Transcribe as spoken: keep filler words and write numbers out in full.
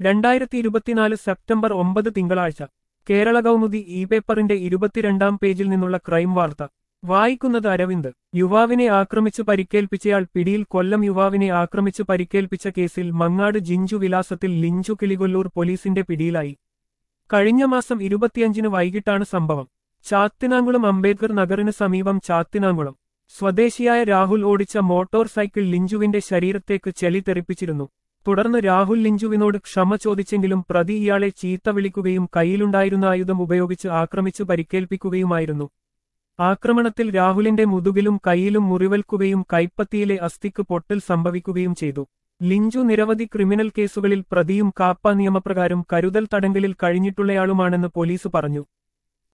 രണ്ടായിരത്തി ഇരുപത്തിനാല് സെപ്റ്റംബർ ഒമ്പത് തിങ്കളാഴ്ച കേരള കൗമുദി ഇ പേപ്പറിന്റെ ഇരുപത്തിരണ്ടാം പേജിൽ നിന്നുള്ള ക്രൈം വാർത്ത വായിക്കുന്നത് അരവിന്ദ്. യുവാവിനെ ആക്രമിച്ചു പരിക്കേൽപ്പിച്ചയാൾ പിടിയിൽ. കൊല്ലം യുവാവിനെ ആക്രമിച്ചു പരിക്കേൽപ്പിച്ച കേസിൽ മങ്ങാട് ജിഞ്ചു വിലാസത്തിൽ ലിഞ്ചു കിളികൊല്ലൂർ പോലീസിന്റെ പിടിയിലായി. കഴിഞ്ഞ മാസം ഇരുപത്തിയഞ്ചിന് വൈകിട്ടാണ് സംഭവം. ചാത്തിനാങ്കുളം അംബേദ്കർ നഗറിന് സമീപം ചാത്തിനാങ്കുളം സ്വദേശിയായ രാഹുൽ ഓടിച്ച മോട്ടോർ സൈക്കിൾ ലിഞ്ചുവിന്റെ ശരീരത്തേക്ക് ചെളി തെറിപ്പിച്ചിരുന്നു. തുടർന്ന് രാഹുൽ ലിഞ്ചുവിനോട് ക്ഷമ ചോദിച്ചെങ്കിലും പ്രതി ഇയാളെ ചീത്ത വിളിക്കുകയും കയ്യിലുണ്ടായിരുന്ന ആയുധം ഉപയോഗിച്ച് ആക്രമിച്ചു പരിക്കേൽപ്പിക്കുകയുമായിരുന്നു. ആക്രമണത്തിൽ രാഹുലിന്റെ മുതുകിലും കൈയിലും മുറിവേൽക്കുകയും കൈപ്പത്തിയിലെ അസ്ഥിക്ക് പൊട്ടൽ സംഭവിക്കുകയും ചെയ്തു. ലിഞ്ചു നിരവധി ക്രിമിനൽ കേസുകളിൽ പ്രതിയും കാപ്പ നിയമപ്രകാരം കരുതൽ തടങ്കലിൽ കഴിഞ്ഞിട്ടുള്ളയാളുമാണെന്ന് പോലീസ് പറഞ്ഞു.